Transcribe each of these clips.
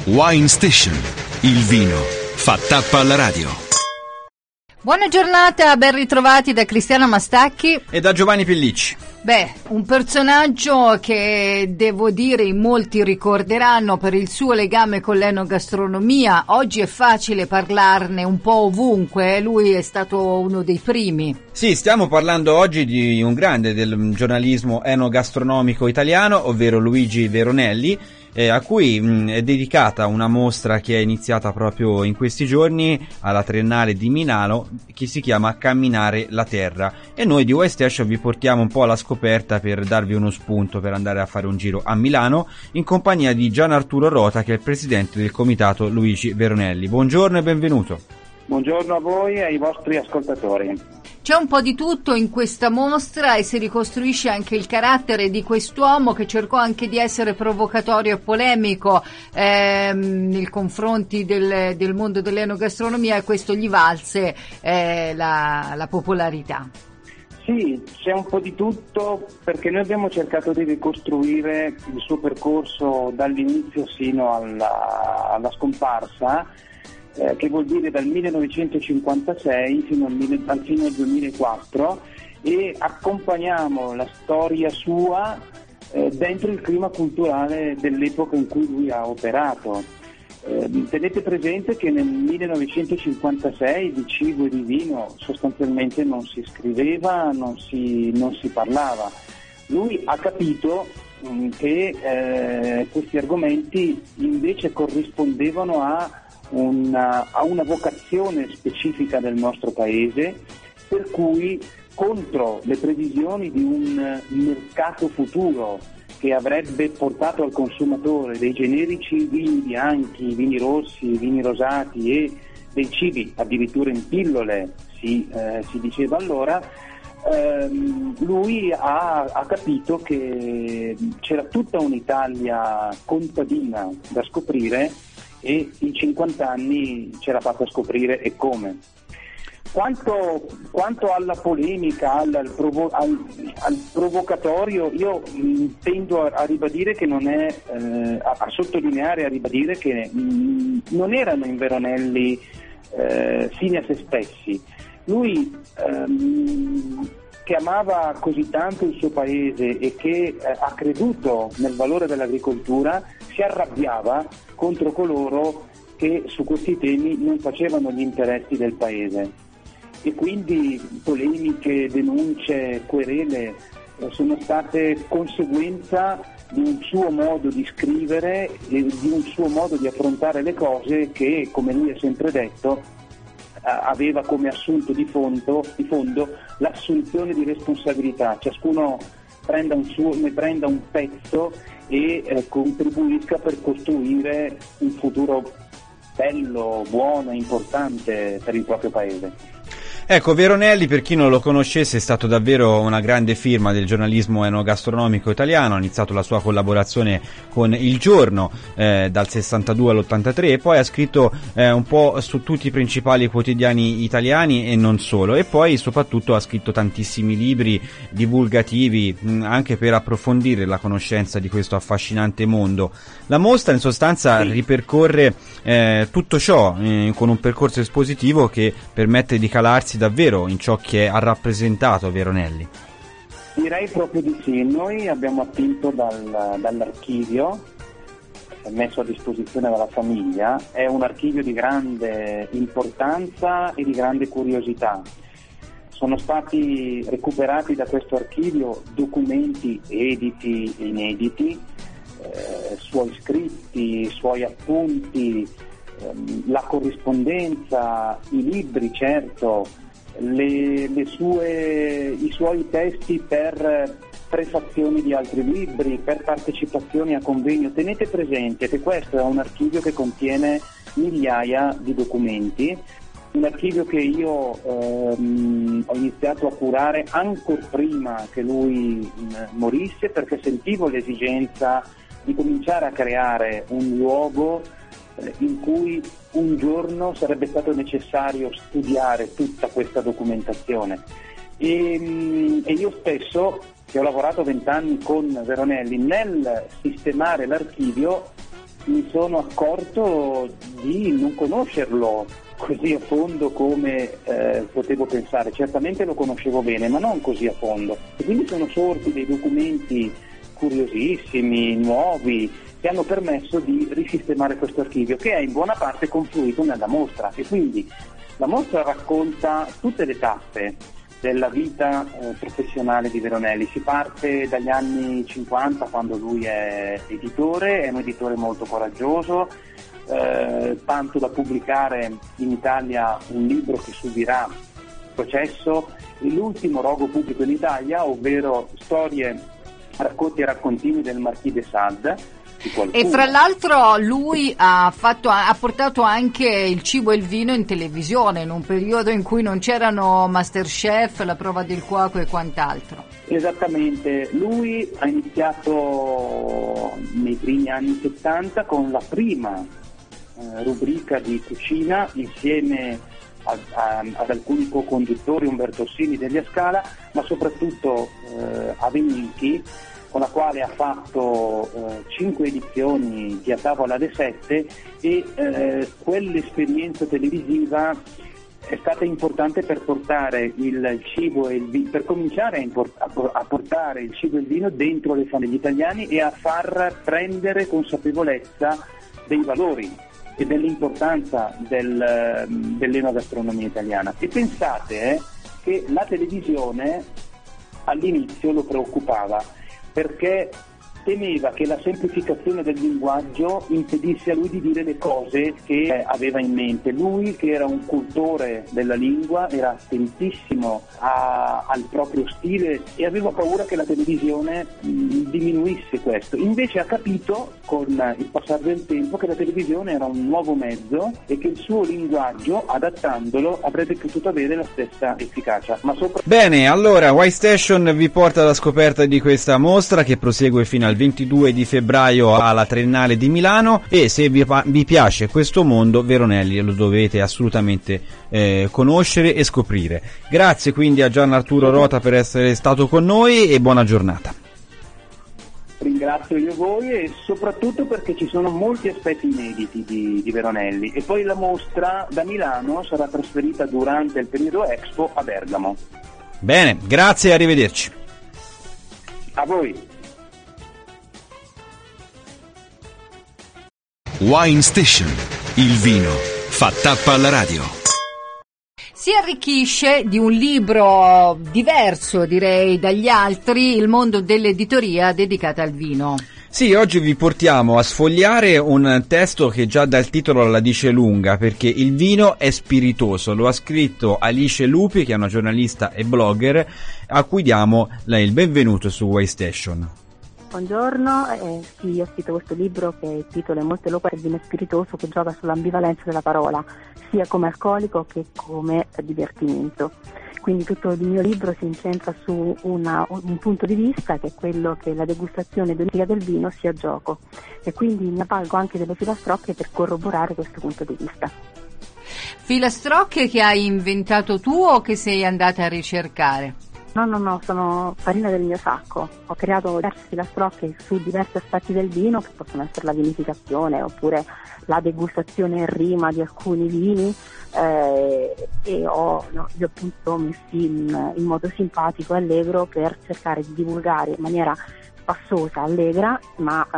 Wine Station. Il vino fa tappa alla radio. Buona giornata, ben ritrovati da Cristiana Mastacchi e da Giovanni Pellicci. Un personaggio che devo dire in molti ricorderanno per il suo legame con l'enogastronomia. Oggi è facile parlarne un po' ovunque, lui è stato uno dei primi. Sì, stiamo parlando oggi di un grande del giornalismo enogastronomico italiano, ovvero Luigi Veronelli, a cui è dedicata una mostra che è iniziata proprio in questi giorni alla Triennale di Milano, che si chiama Camminare la Terra, e noi di Wine Station vi portiamo un po' alla scoperta per darvi uno spunto per andare a fare un giro a Milano in compagnia di Gian Arturo Rota, che è il presidente del comitato Luigi Veronelli. Buongiorno e benvenuto. Buongiorno a voi e ai vostri ascoltatori. C'è un po' di tutto in questa mostra e si ricostruisce anche il carattere di quest'uomo che cercò anche di essere provocatorio e polemico nei confronti del mondo dell'enogastronomia, e questo gli valse la popolarità. Sì, c'è un po' di tutto, perché noi abbiamo cercato di ricostruire il suo percorso dall'inizio sino alla scomparsa, che vuol dire dal 1956 fino al 2004, e accompagniamo la storia sua dentro il clima culturale dell'epoca in cui lui ha operato. Tenete presente che nel 1956 di cibo e di vino sostanzialmente non si scriveva, non si parlava. Lui ha capito che questi argomenti invece corrispondevano a una vocazione specifica del nostro paese, per cui contro le previsioni di un mercato futuro che avrebbe portato al consumatore dei generici vini bianchi, vini rossi, vini rosati e dei cibi addirittura in pillole, si diceva allora, lui ha capito che c'era tutta un'Italia contadina da scoprire, e in 50 anni ce l'ha fatta scoprire, e come. Quanto alla polemica, al provocatorio, io tendo a ribadire che non è, a sottolineare, a ribadire che non erano in Veronelli fini a se stessi. Lui che amava così tanto il suo paese e che ha creduto nel valore dell'agricoltura, si arrabbiava contro coloro che su questi temi non facevano gli interessi del paese, e quindi polemiche, denunce, querele sono state conseguenza di un suo modo di scrivere e di un suo modo di affrontare le cose che, come lui ha sempre detto, aveva come assunto di fondo l'assunzione di responsabilità. Ciascuno ne prenda un pezzo e contribuisca per costruire un futuro bello, buono e importante per il proprio paese. Ecco, Veronelli, per chi non lo conoscesse, è stato davvero una grande firma del giornalismo enogastronomico italiano. Ha iniziato la sua collaborazione con Il Giorno dal 62 all'83, e poi ha scritto un po' su tutti i principali quotidiani italiani e non solo, e poi soprattutto ha scritto tantissimi libri divulgativi anche per approfondire la conoscenza di questo affascinante mondo. La mostra in sostanza ripercorre tutto ciò con un percorso espositivo che permette di calarsi davvero in ciò che ha rappresentato Veronelli. Direi proprio di sì. Noi abbiamo attinto dall'archivio messo a disposizione dalla famiglia. È un archivio di grande importanza e di grande curiosità. Sono stati recuperati da questo archivio documenti editi e inediti, suoi scritti, suoi appunti, la corrispondenza, i libri, certo, i suoi testi per prefazioni di altri libri, per partecipazioni a convegno. Tenete presente che questo è un archivio che contiene migliaia di documenti, un archivio che io ho iniziato a curare ancora prima che lui morisse, perché sentivo l'esigenza di cominciare a creare un luogo in cui un giorno sarebbe stato necessario studiare tutta questa documentazione. E io stesso, che ho lavorato 20 anni con Veronelli, nel sistemare l'archivio mi sono accorto di non conoscerlo così a fondo come potevo pensare. Certamente lo conoscevo bene, ma non così a fondo. E quindi sono sorti dei documenti curiosissimi, nuovi, che hanno permesso di risistemare questo archivio, che è in buona parte confluito nella mostra. E quindi la mostra racconta tutte le tappe della vita professionale di Veronelli. Si parte dagli anni 50, quando lui è editore, è un editore molto coraggioso, tanto da pubblicare in Italia un libro che subirà processo, l'ultimo rogo pubblico in Italia, ovvero Storie, racconti e raccontini del Marquis de Sade. E fra l'altro lui ha portato anche il cibo e il vino in televisione in un periodo in cui non c'erano Masterchef, La prova del cuoco e quant'altro. Esattamente, lui ha iniziato nei primi anni 70 con la prima rubrica di cucina insieme ad alcuni co-conduttori, Umberto Ossini, Delia Scala, ma soprattutto a Veninchi, con la quale ha fatto 5 edizioni di A tavola de sette, e quell'esperienza televisiva è stata importante per portare il cibo e il vino, per cominciare a portare il cibo e il vino dentro le famiglie italiane e a far prendere consapevolezza dei valori e dell'importanza dell'enogastronomia italiana. E pensate che la televisione all'inizio lo preoccupava, perché temeva che la semplificazione del linguaggio impedisse a lui di dire le cose che aveva in mente. Lui, che era un cultore della lingua, era attentissimo al proprio stile e aveva paura che la televisione diminuisse questo. Invece ha capito con il passare del tempo che la televisione era un nuovo mezzo e che il suo linguaggio, adattandolo, avrebbe potuto avere la stessa efficacia. Bene, allora White Station vi porta alla scoperta di questa mostra, che prosegue fino al 22 di febbraio alla Triennale di Milano, e se vi piace questo mondo, Veronelli lo dovete assolutamente conoscere e scoprire. Grazie quindi a Gian Arturo Rota per essere stato con noi e buona giornata. Ringrazio io voi, e soprattutto perché ci sono molti aspetti inediti di Veronelli, e poi la mostra da Milano sarà trasferita durante il periodo Expo a Bergamo. Bene, grazie e arrivederci. A voi. Wine Station, il vino fa tappa alla radio. Si arricchisce di un libro diverso, direi, dagli altri, il mondo dell'editoria dedicata al vino. Sì, oggi vi portiamo a sfogliare un testo che già dal titolo la dice lunga, perché il vino è spiritoso. Lo ha scritto Alice Lupi, che è una giornalista e blogger, a cui diamo il benvenuto su Wine Station. Buongiorno, sì, ho scritto questo libro che il titolo è molto eloquente, vino spiritoso, che gioca sull'ambivalenza della parola, sia come alcolico che come divertimento. Quindi tutto il mio libro si incentra su un punto di vista, che è quello che la degustazione domenica del vino sia gioco, e quindi mi avvalgo anche delle filastrocche per corroborare questo punto di vista. Filastrocche che hai inventato tu o che sei andata a ricercare? No, sono farina del mio sacco. Ho creato diverse filastrocche su diversi aspetti del vino, che possono essere la vinificazione oppure la degustazione in rima di alcuni vini, e li ho appunto messi in modo simpatico e allegro per cercare di divulgare in maniera passosa, allegra, ma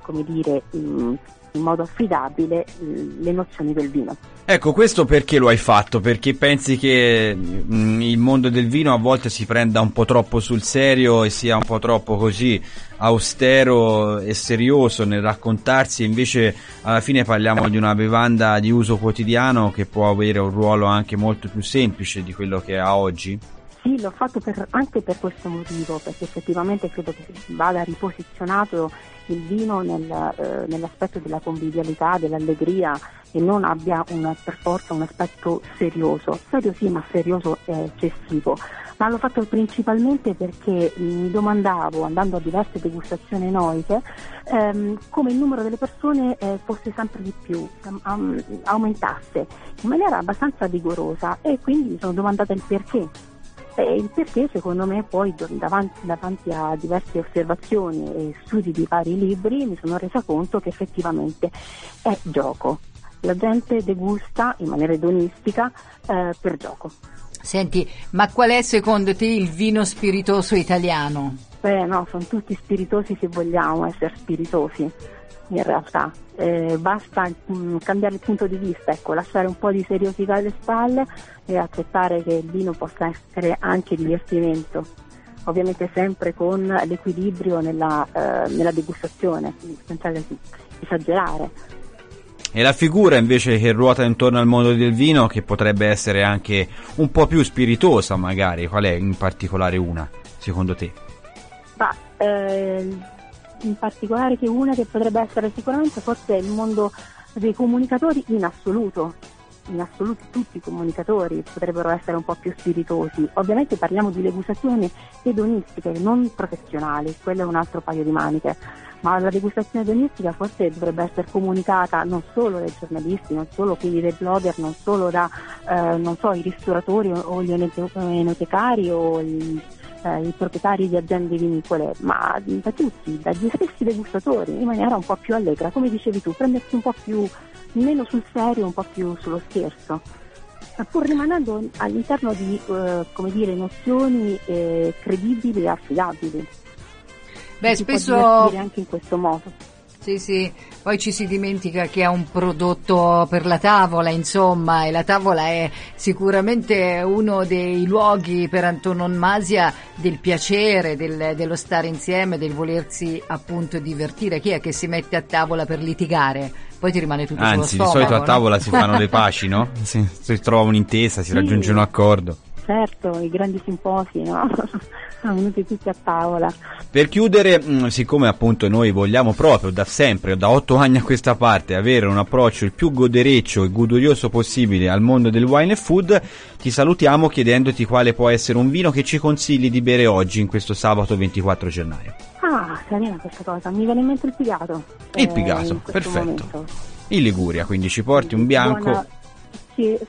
in modo affidabile le nozioni del vino. Ecco, questo perché lo hai fatto? Perché pensi che il mondo del vino a volte si prenda un po' troppo sul serio e sia un po' troppo così austero e serioso nel raccontarsi, invece alla fine parliamo di una bevanda di uso quotidiano che può avere un ruolo anche molto più semplice di quello che ha oggi? Sì, l'ho fatto anche per questo motivo, perché effettivamente credo che vada riposizionato il vino nell'aspetto della convivialità, dell'allegria, e non abbia per forza un aspetto serioso. Serio sì, ma serioso eccessivo. Ma l'ho fatto principalmente perché mi domandavo, andando a diverse degustazioni enoiche, come il numero delle persone fosse sempre di più, aumentasse in maniera abbastanza vigorosa, e quindi mi sono domandata il perché. E il perché, secondo me, poi davanti a diverse osservazioni e studi di vari libri, mi sono resa conto che effettivamente è gioco. La gente degusta in maniera edonistica per gioco. Senti, ma qual è secondo te il vino spiritoso italiano? No, sono tutti spiritosi se vogliamo essere spiritosi, in realtà. Basta cambiare il punto di vista, ecco, lasciare un po' di seriosità alle spalle e accettare che il vino possa essere anche divertimento, ovviamente sempre con l'equilibrio nella degustazione, senza esagerare. E la figura invece che ruota intorno al mondo del vino, che potrebbe essere anche un po' più spiritosa magari, qual è in particolare una, secondo te? In particolare che una che potrebbe essere sicuramente forse il mondo dei comunicatori in assoluto tutti i comunicatori potrebbero essere un po' più spiritosi. Ovviamente parliamo di degustazioni edonistiche, non professionali, quello è un altro paio di maniche, ma la degustazione edonistica forse dovrebbe essere comunicata non solo dai giornalisti, non solo quindi dai blogger, non solo da i ristoratori o gli enotecari o i proprietari di aziende vinicole, ma da tutti, dagli stessi degustatori, in maniera un po' più allegra, come dicevi tu, prendersi un po' più meno sul serio, un po' più sullo scherzo, pur rimanendo all'interno di nozioni credibili e affidabili. Beh, si spesso può divertire anche in questo modo. Sì, poi ci si dimentica che è un prodotto per la tavola, insomma, e la tavola è sicuramente uno dei luoghi per antonomasia del piacere, dello stare insieme, del volersi appunto divertire. Chi è che si mette a tavola per litigare? Poi ti rimane tutto sullo stomaco. Anzi, di solito a tavola no? si fanno le paci, no? Si trova un'intesa, si raggiunge un accordo. Certo, i grandi simposi, no? Sono venuti tutti a tavola. Per chiudere, siccome appunto noi vogliamo proprio da sempre, da 8 anni a questa parte, avere un approccio il più godereccio e godurioso possibile al mondo del wine e food, ti salutiamo chiedendoti quale può essere un vino che ci consigli di bere oggi, in questo sabato 24 gennaio. Carina questa cosa, mi viene in mente il Pigato. Il Pigato, perfetto. Momento. In Liguria, quindi ci porti un bianco. Sì.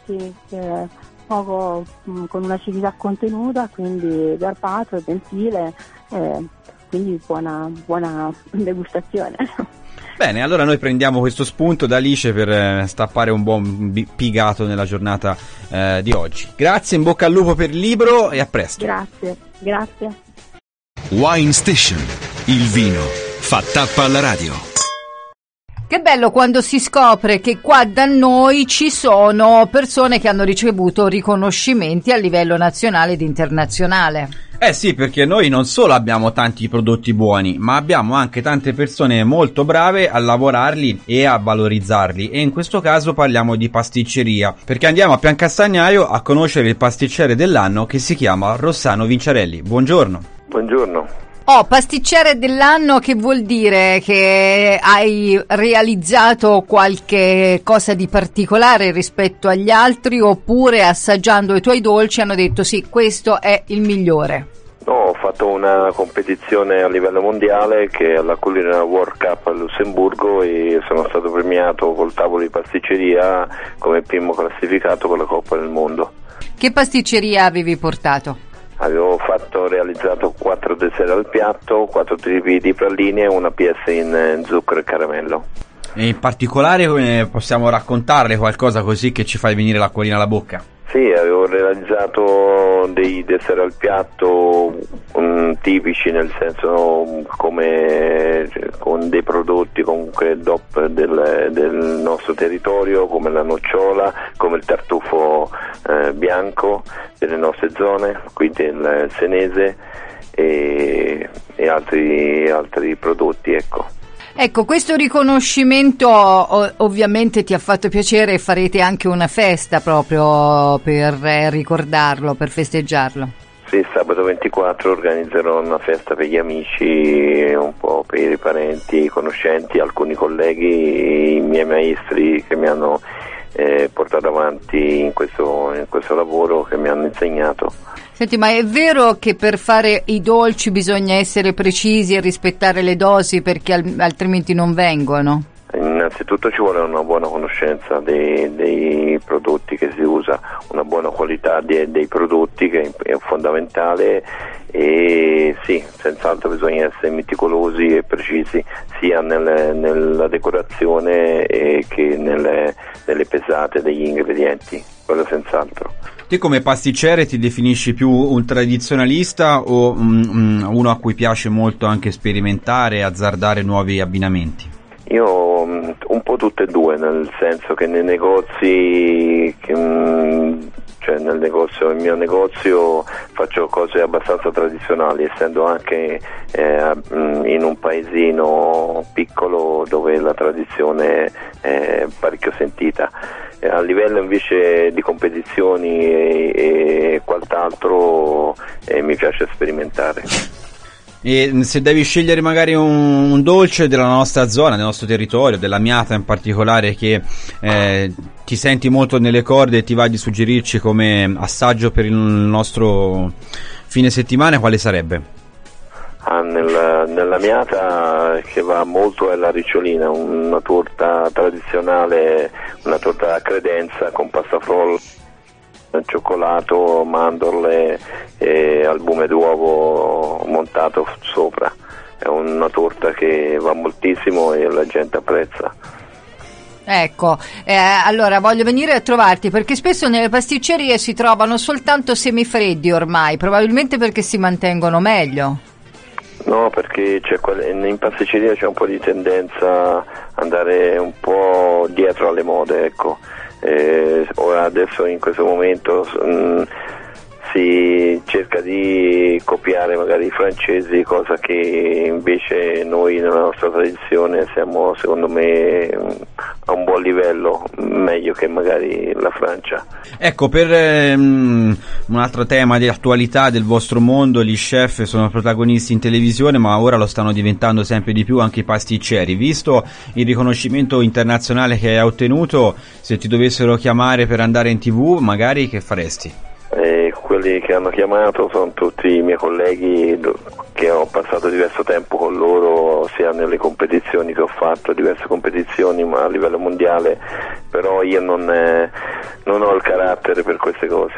Poco con un'acidità contenuta, quindi garbato e gentile, quindi buona degustazione. Bene, allora noi prendiamo questo spunto da Alice per stappare un buon Pigato nella giornata di oggi. Grazie, in bocca al lupo per il libro e a presto. Grazie. Wine Station, il vino fa tappa alla radio. Che bello quando si scopre che qua da noi ci sono persone che hanno ricevuto riconoscimenti a livello nazionale ed internazionale. Sì, perché noi non solo abbiamo tanti prodotti buoni, ma abbiamo anche tante persone molto brave a lavorarli e a valorizzarli, e in questo caso parliamo di pasticceria, perché andiamo a Piancastagnaio a conoscere il pasticcere dell'anno che si chiama Rossano Vinciarelli. Buongiorno. Buongiorno. Pasticcere dell'anno, che vuol dire che hai realizzato qualche cosa di particolare rispetto agli altri, oppure assaggiando i tuoi dolci hanno detto sì, questo è il migliore? No, ho fatto una competizione a livello mondiale che è alla Culinary World Cup a Lussemburgo e sono stato premiato col tavolo di pasticceria come primo classificato con la Coppa del Mondo. Che pasticceria avevi portato? Avevo realizzato 4 dessert al piatto, 4 tipi di praline e una pièce in zucchero e caramello. E in particolare possiamo raccontarle qualcosa così che ci fai venire l'acquolina alla bocca? Sì, avevo realizzato dei dessert al piatto tipici, nel senso come con dei prodotti comunque DOP del nostro territorio, come la nocciola, come il tartufo bianco delle nostre zone, quindi il senese e altri prodotti, ecco. Ecco, questo riconoscimento ovviamente ti ha fatto piacere, e farete anche una festa proprio per ricordarlo, per festeggiarlo. Sì, sabato 24 organizzerò una festa per gli amici, un po' per i parenti, i conoscenti, alcuni colleghi, i miei maestri che mi hanno portato avanti in questo lavoro, che mi hanno insegnato. Senti, ma è vero che per fare i dolci bisogna essere precisi e rispettare le dosi, perché altrimenti non vengono? innanzitutto ci vuole una buona conoscenza dei prodotti che si usa, una buona qualità dei prodotti che è fondamentale, e sì, senz'altro bisogna essere meticolosi e precisi sia nella decorazione che nelle pesate degli ingredienti, quello senz'altro. Te come pasticcere ti definisci più un tradizionalista o uno a cui piace molto anche sperimentare e azzardare nuovi abbinamenti? Io un po' tutte e due, nel senso che nei negozi, nel mio negozio faccio cose abbastanza tradizionali, essendo anche in un paesino piccolo dove la tradizione è parecchio sentita. A livello invece di competizioni e quant'altro mi piace sperimentare. E se devi scegliere magari un dolce della nostra zona, del nostro territorio, dell'Amiata in particolare, che ti senti molto nelle corde e ti va di suggerirci come assaggio per il nostro fine settimana, quale sarebbe? Nell'Amiata che va molto è la ricciolina, una torta tradizionale, una torta a credenza con pasta frolla, cioccolato, mandorle e albume d'uovo montato sopra. È una torta che va moltissimo e la gente apprezza. Ecco, allora voglio venire a trovarti perché spesso nelle pasticcerie si trovano soltanto semifreddi ormai, probabilmente perché si mantengono meglio. No, perché in pasticceria c'è un po' di tendenza a andare un po' dietro alle mode, ecco. Ora adesso in questo momento si cerca di copiare magari i francesi, cosa che invece noi nella nostra tradizione siamo, secondo me, a un buon livello, meglio che magari la Francia. Ecco, per un altro tema di attualità del vostro mondo, gli chef sono protagonisti in televisione, ma ora lo stanno diventando sempre di più anche i pasticceri. Visto il riconoscimento internazionale che hai ottenuto, se ti dovessero chiamare per andare in TV, magari che faresti? Quelli che hanno chiamato sono tutti i miei colleghi che ho passato diverso tempo con loro, sia nelle competizioni che ho fatto, diverse competizioni ma a livello mondiale, però io non ho il carattere per queste cose,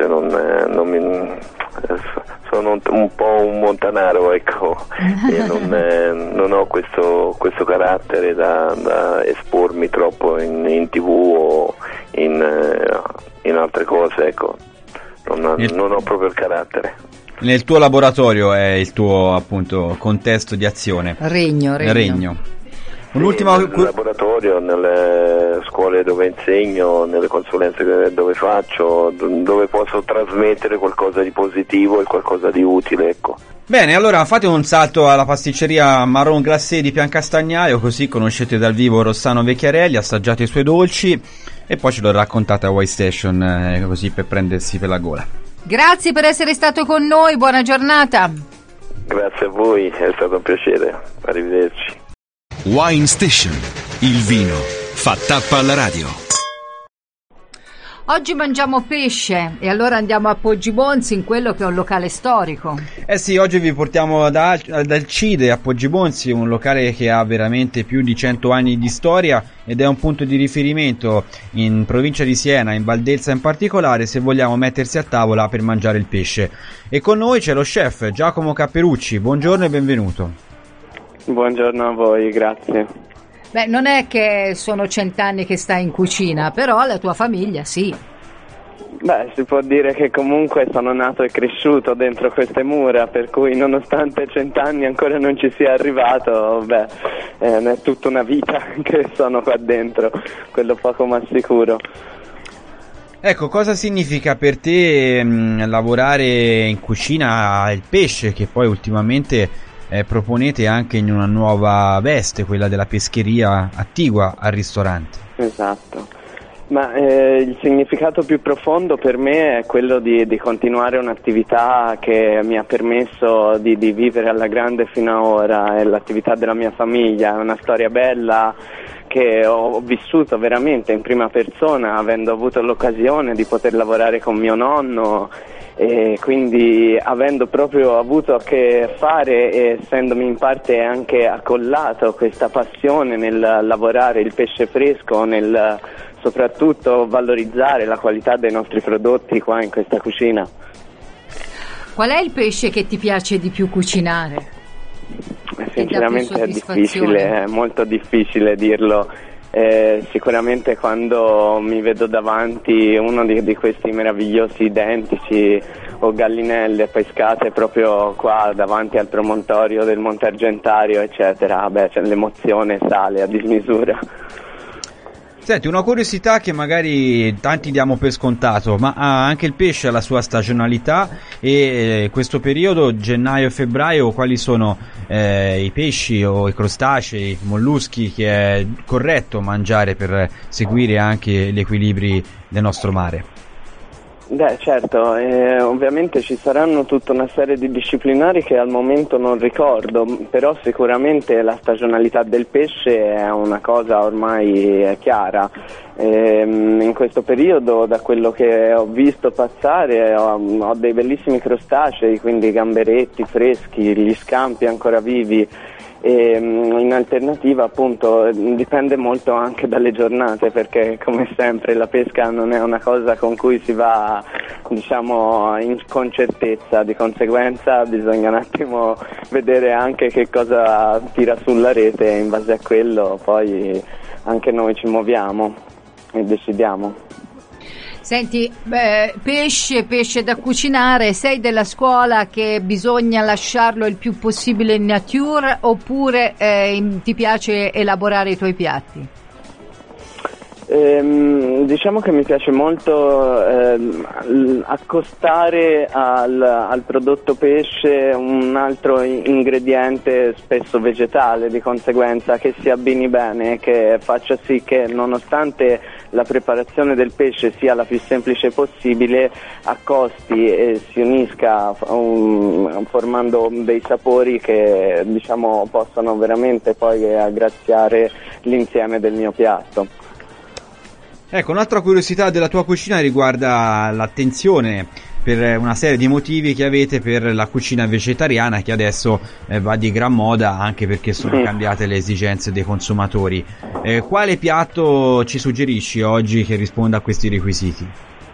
sono un po' un montanaro, ecco, e non ho questo carattere da espormi troppo in TV o in altre cose, ecco. Non ho proprio il carattere. Nel tuo laboratorio è il tuo, appunto, contesto di azione. Regno. Un'ultima... Nel laboratorio, nelle scuole dove insegno, nelle consulenze dove faccio, dove posso trasmettere qualcosa di positivo e qualcosa di utile, ecco. Bene, allora fate un salto alla pasticceria Marron Glacé di Piancastagnaio, così conoscete dal vivo Rossano Vecchiarelli, assaggiate i suoi dolci e poi ce lo raccontate a Y Station, così per prendersi per la gola. Grazie per essere stato con noi, buona giornata. Grazie a voi, è stato un piacere, arrivederci. Wine Station, il vino fa tappa alla radio. Oggi mangiamo pesce e allora andiamo a Poggibonsi, in quello che è un locale storico. Sì, oggi vi portiamo dal Cide a Poggibonsi, un locale che ha veramente più di 100 anni di storia ed è un punto di riferimento in provincia di Siena, in Valdelsa in particolare, se vogliamo mettersi a tavola per mangiare il pesce. E con noi c'è lo chef Giacomo Capperucci, buongiorno e benvenuto. Buongiorno a voi, grazie. Beh, non è che sono 100 anni che stai in cucina, però la tua famiglia sì. Beh, si può dire che comunque sono nato e cresciuto dentro queste mura, per cui nonostante 100 anni ancora non ci sia arrivato, è tutta una vita che sono qua dentro, quello poco ma sicuro. Ecco, cosa significa per te lavorare in cucina il pesce, che poi ultimamente proponete anche in una nuova veste, quella della pescheria attigua al ristorante? Esatto, ma il significato più profondo per me è quello di continuare un'attività che mi ha permesso di vivere alla grande fino ad ora, è l'attività della mia famiglia, è una storia bella che ho vissuto veramente in prima persona, avendo avuto l'occasione di poter lavorare con mio nonno e quindi avendo proprio avuto a che fare e essendomi in parte anche accollato questa passione nel lavorare il pesce fresco, nel soprattutto valorizzare la qualità dei nostri prodotti qua in questa cucina. Qual è il pesce che ti piace di più cucinare? Sinceramente è difficile, è molto difficile dirlo. Sicuramente quando mi vedo davanti uno di questi meravigliosi identici o gallinelle pescate proprio qua davanti al promontorio del Monte Argentario, eccetera, l'emozione sale a dismisura. Senti, una curiosità che magari tanti diamo per scontato, ma anche il pesce ha la sua stagionalità, e questo periodo, gennaio e febbraio, quali sono i pesci o i crostacei, i molluschi che è corretto mangiare per seguire anche gli equilibri del nostro mare? Certo, ovviamente ci saranno tutta una serie di disciplinari che al momento non ricordo, però sicuramente la stagionalità del pesce è una cosa ormai chiara. In questo periodo, da quello che ho visto passare, ho dei bellissimi crostacei, quindi gamberetti freschi, gli scampi ancora vivi. E in alternativa appunto dipende molto anche dalle giornate, perché come sempre la pesca non è una cosa con cui si va con certezza, di conseguenza bisogna un attimo vedere anche che cosa tira sulla rete e in base a quello poi anche noi ci muoviamo e decidiamo. Senti, pesce da cucinare, sei della scuola che bisogna lasciarlo il più possibile in nature, oppure ti piace elaborare i tuoi piatti? Diciamo che mi piace molto accostare al prodotto pesce un altro ingrediente spesso vegetale, di conseguenza che si abbini bene, che faccia sì che nonostante la preparazione del pesce sia la più semplice possibile, accosti e si unisca formando dei sapori che possano veramente poi aggraziare l'insieme del mio piatto. Ecco, un'altra curiosità della tua cucina riguarda l'attenzione per una serie di motivi che avete per la cucina vegetariana, che adesso va di gran moda anche perché sono cambiate le esigenze dei consumatori. Quale piatto ci suggerisci oggi che risponda a questi requisiti?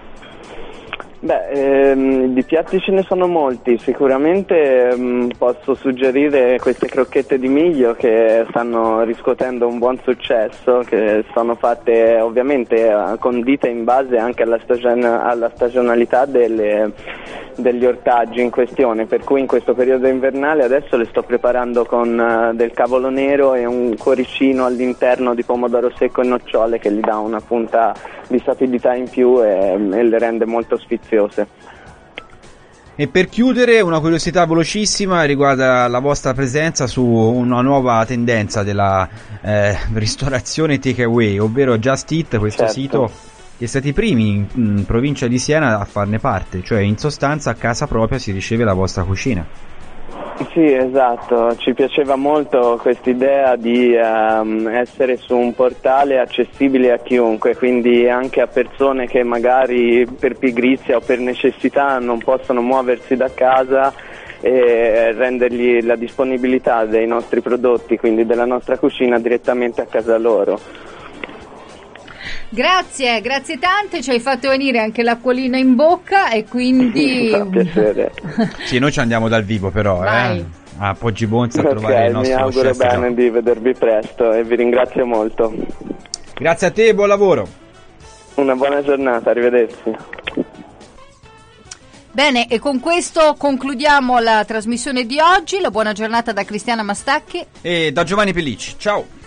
Di piatti ce ne sono molti, sicuramente posso suggerire queste crocchette di miglio che stanno riscuotendo un buon successo, che sono fatte ovviamente condite in base anche alla stagionalità degli ortaggi in questione, per cui in questo periodo invernale adesso le sto preparando con del cavolo nero e un cuoricino all'interno di pomodoro secco e nocciole che gli dà una punta di sapidità in più e le rende molto sfiziose. E per chiudere, una curiosità velocissima riguarda la vostra presenza su una nuova tendenza della ristorazione takeaway, ovvero Just Eat, questo sito che siete i primi in provincia di Siena a farne parte, cioè in sostanza a casa propria si riceve la vostra cucina. Sì, esatto, ci piaceva molto quest'idea di essere su un portale accessibile a chiunque, quindi anche a persone che magari per pigrizia o per necessità non possono muoversi da casa, e rendergli la disponibilità dei nostri prodotti, quindi della nostra cucina, direttamente a casa loro. Grazie tante, ci hai fatto venire anche l'acquolina in bocca e quindi... Mi fa piacere. Sì, noi ci andiamo dal vivo però, a Poggi Bonza a trovare il nostro chef. Mi auguro bene di vedervi presto e vi ringrazio molto. Grazie a te e buon lavoro. Una buona giornata, arrivederci. Bene, e con questo concludiamo la trasmissione di oggi. La buona giornata da Cristiana Mastacchi e da Giovanni Pellicci. Ciao.